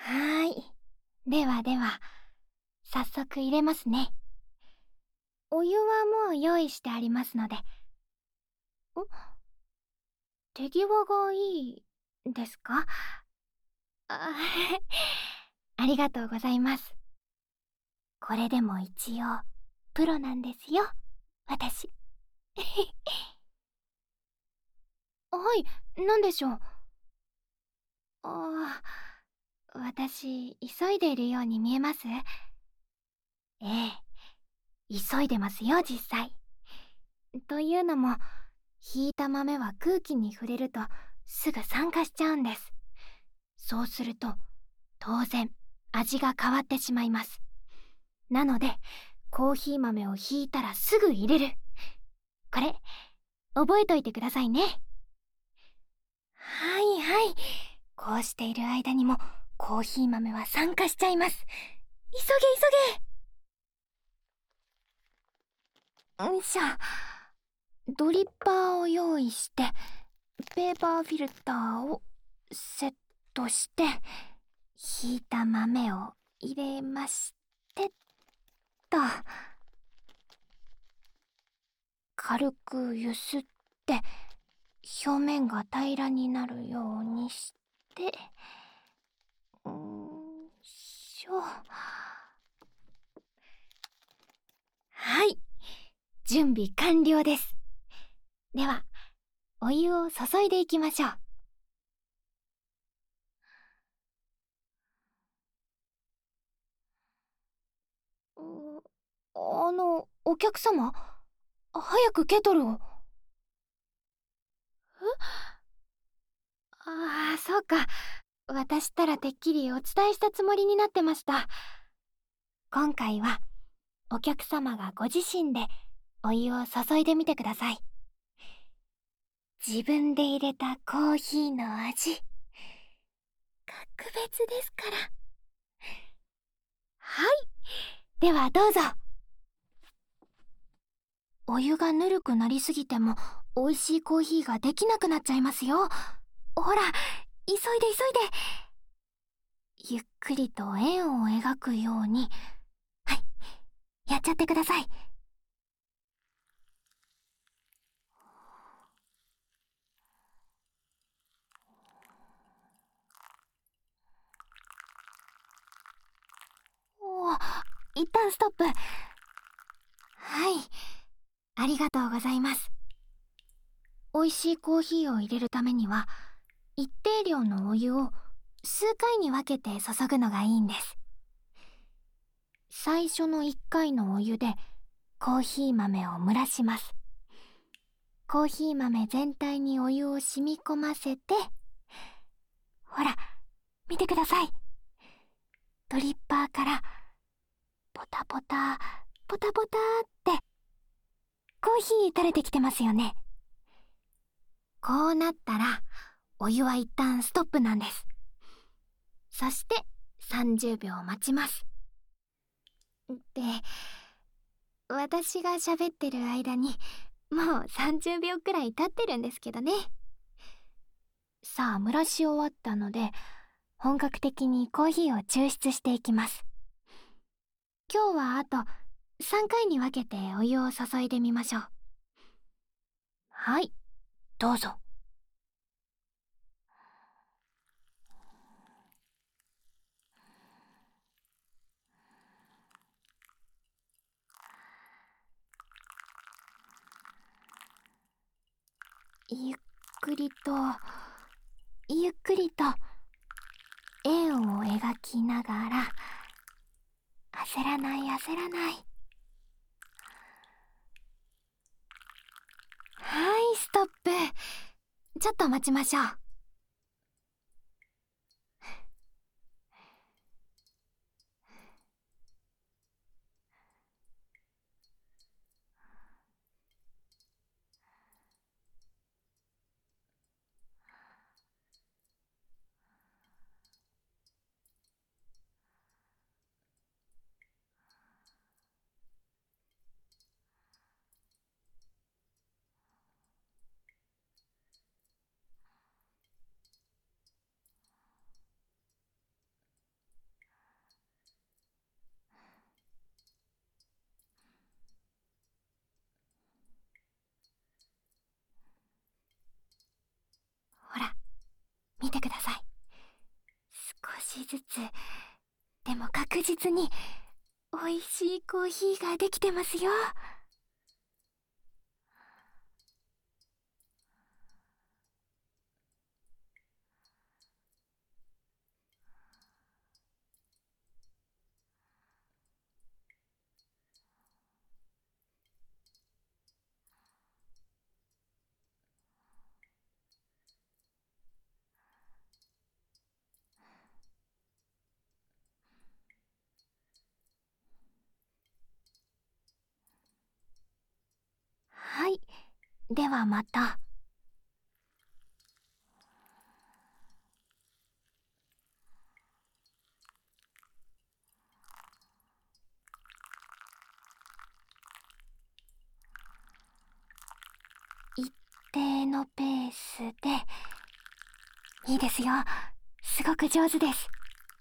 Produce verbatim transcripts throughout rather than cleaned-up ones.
はーい。ではでは、早速入れますね。お湯はもう用意してありますので。ん？手際がいいですか？あありがとうございます。これでも一応、プロなんですよ、私。はい、何でしょう。ああ、私、急いでいるように見えます？ええ、急いでますよ、実際。というのも、ひいた豆は空気に触れるとすぐ酸化しちゃうんです。そうすると、当然、味が変わってしまいます。なので、コーヒー豆をひいたらすぐ入れる。これ、覚えといてくださいね。はいはい。こうしている間にも、コーヒー豆は酸化しちゃいます。急げ急げ。よいしょ。ドリッパーを用意して、ペーパーフィルターをセットして、ひいた豆を入れましてと、軽くゆすって表面が平らになるようにして、うーんしょ。はい、準備完了です。ではお湯を注いでいきましょう。うあのお客様、早くケトルを。ああ、そうか。私ったらてっきりお伝えしたつもりになってました。今回はお客様がご自身でお湯を注いでみてください。自分で入れたコーヒーの味、格別ですから。はい、ではどうぞ。お湯がぬるくなりすぎても美味しいコーヒーができなくなっちゃいますよ。ほら、急いで急いで。ゆっくりと円を描くように。はい、やっちゃってください。おー、一旦ストップ。はい、ありがとうございます。美味しいコーヒーを入れるためには一定量のお湯を数回に分けて注ぐのがいいんです。最初のいっかいのお湯でコーヒー豆を蒸らします。コーヒー豆全体にお湯を染み込ませて、ほら、見てください。ドリッパーからポタポタポタポタってコーヒー垂れてきてますよね。こうなったらお湯は一旦ストップなんです。そしてさんじゅうびょう待ちます。で、私が喋ってる間にもうさんじゅうびょうくらい経ってるんですけどね。さあ、蒸らし終わったので本格的にコーヒーを抽出していきます。今日はあとさんかいに分けてお湯を注いでみましょう。はい、どうぞ。ゆっくりとゆっくりと円を描きながら、焦らない焦らない。はい、ストップ。ちょっと待ちましょう。 しずつ、でも確実に美味しいコーヒーができてますよ。はい、ではまた。一定のペースで。いいですよ。すごく上手です。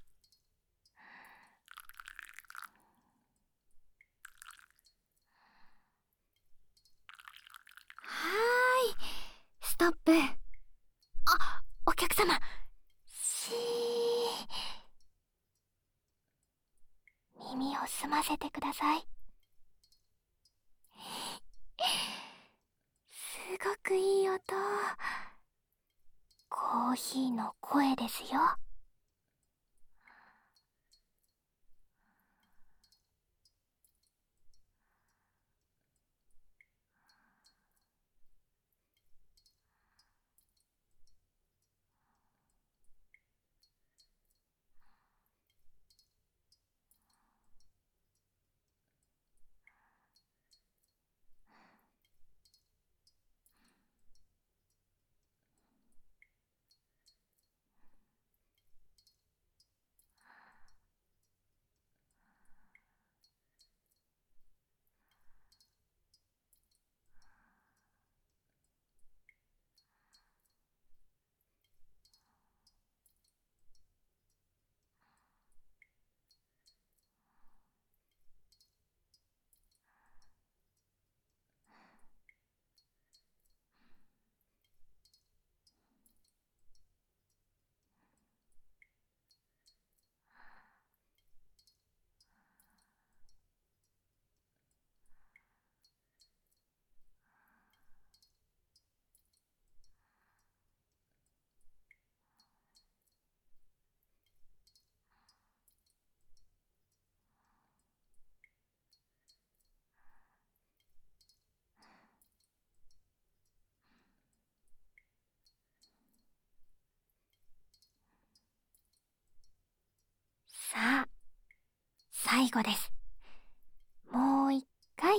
はーい、ストップ。あ、お客様。しー。耳を澄ませてください。すごくいい音。コーヒーの声ですよ。さあ、最後です。もう一回。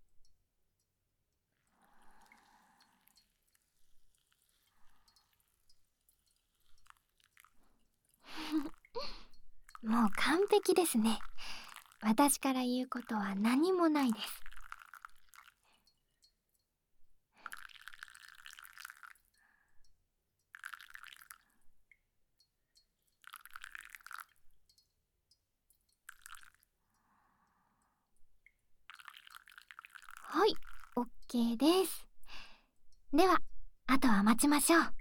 もう完璧ですね。私から言うことは何もないです。はい、オッケーです。では、あとは待ちましょう。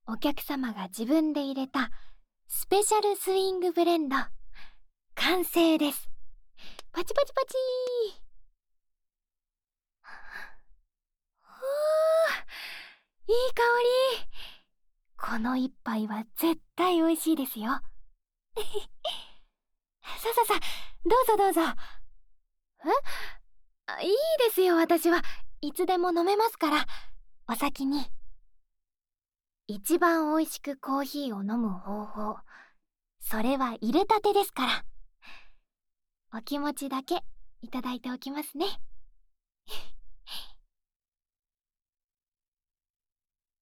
お客様が自分で入れたスペシャルスイングブレンド完成です。パチパチパチー。おー、いい香り。この一杯は絶対美味しいですよ。さささ、どうぞどうぞ。えあ、いいですよ、私はいつでも飲めますから。お先に。一番美味しくコーヒーを飲む方法、それは入れたてですから。お気持ちだけいただいておきますね。